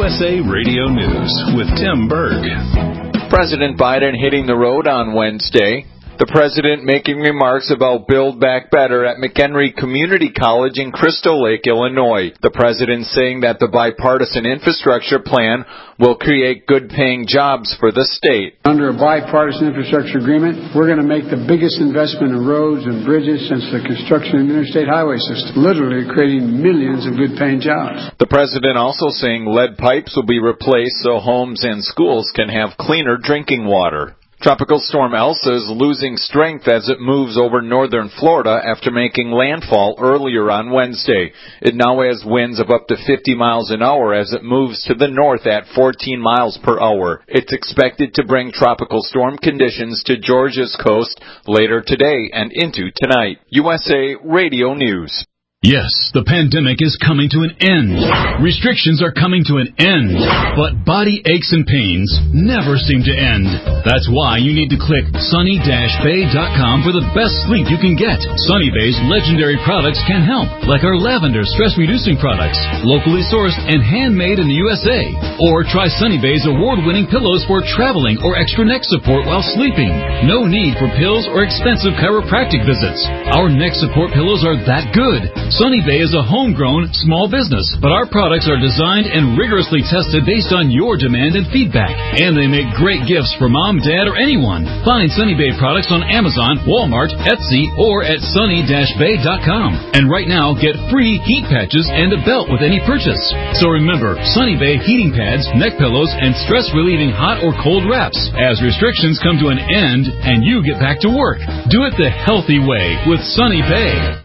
USA Radio News with Tim Berg. President Biden hitting the road on Wednesday. The president making remarks about Build Back Better at McHenry Community College in Crystal Lake, Illinois. The president saying that the bipartisan infrastructure plan will create good-paying jobs for the state. Under a bipartisan infrastructure agreement, we're going to make the biggest investment in roads and bridges since the construction of the interstate highway system, literally creating millions of good-paying jobs. The president also saying lead pipes will be replaced so homes and schools can have cleaner drinking water. Tropical storm Elsa is losing strength as it moves over northern Florida after making landfall earlier on Wednesday. It now has winds of up to 50 miles an hour as it moves to the north at 14 miles per hour. It's expected to bring tropical storm conditions to Georgia's coast later today and into tonight. USA Radio News. Yes, the pandemic is coming to an end. Restrictions are coming to an end. But body aches and pains never seem to end. That's why you need to click sunny-bay.com for the best sleep you can get. Sunny Bay's legendary products can help, like our lavender stress-reducing products, locally sourced and handmade in the USA. Or try Sunny Bay's award-winning pillows for traveling or extra neck support while sleeping. No need for pills or expensive chiropractic visits. Our neck support pillows are that good. Sunny Bay is a homegrown small business, but our products are designed and rigorously tested based on your demand and feedback. And they make great gifts for mom, dad, or anyone. Find Sunny Bay products on Amazon, Walmart, Etsy, or at sunny-bay.com. And right now, get free heat patches and a belt with any purchase. So remember, Sunny Bay heating pads, neck pillows, and stress-relieving hot or cold wraps as restrictions come to an end and you get back to work. Do it the healthy way with Sunny Bay.